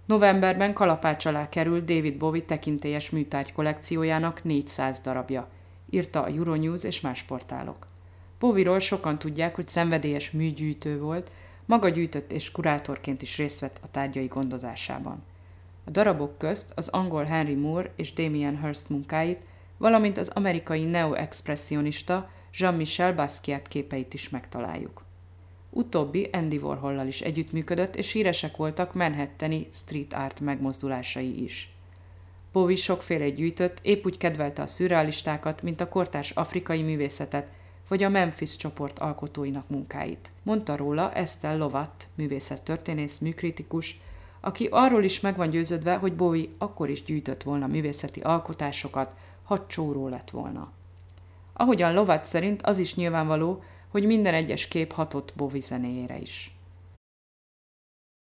Novemberben kalapács alá került David Bowie tekintélyes műtárgy kollekciójának 400 darabja, írta a Euronews és más portálok. Bowie-ról sokan tudják, hogy szenvedélyes műgyűjtő volt, maga gyűjtött és kurátorként is részt vett a tárgyai gondozásában. A darabok közt az angol Henry Moore és Damien Hirst munkáit, valamint az amerikai neo-expressionista Jean-Michel Basquiat képeit is megtaláljuk. Utóbbi Andy Warhollal is együttműködött, és híresek voltak manhattani street art megmozdulásai is. Bowie sokféle gyűjtött, épp úgy kedvelte a szürrealistákat, mint a kortárs afrikai művészetet, vagy a Memphis csoport alkotóinak munkáit. Mondta róla Estelle Lovat, művészettörténész, műkritikus, aki arról is meg van győződve, hogy Bowie akkor is gyűjtött volna művészeti alkotásokat, ha csóró lett volna. Ahogyan Lovat szerint az is nyilvánvaló, hogy minden egyes kép hatott Bowie zenéjére is.